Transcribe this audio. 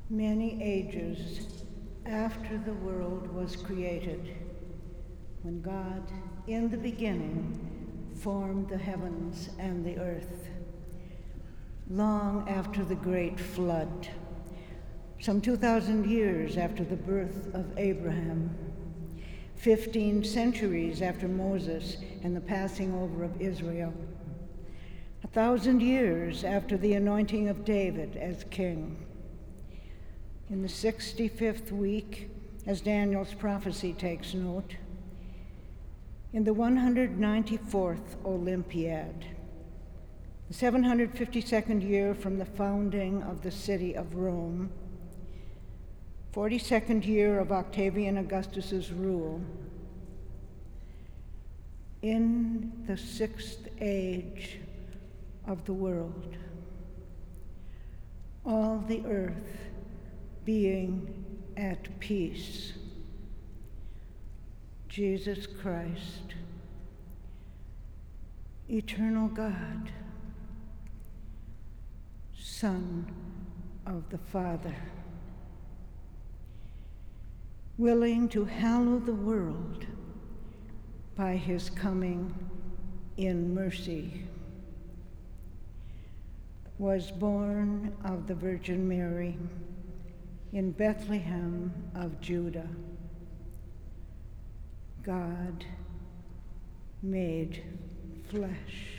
Many ages after the world was created, when God, in the beginning, formed the heavens and the earth, long after the great flood, some 2,000 years after the birth of Abraham, 15 centuries after Moses and the passing over of Israel, 1,000 years after the anointing of David as king. In the 65th week, as Daniel's prophecy takes note, in the 194th Olympiad, the 752nd year from the founding of the city of Rome, 42nd year of Octavian Augustus's rule, in the sixth age of the world, all the earth being at peace, Jesus Christ, eternal God, Son of the Father, willing to hallow the world by his coming in mercy, was born of the Virgin Mary in Bethlehem of Judah. God made flesh.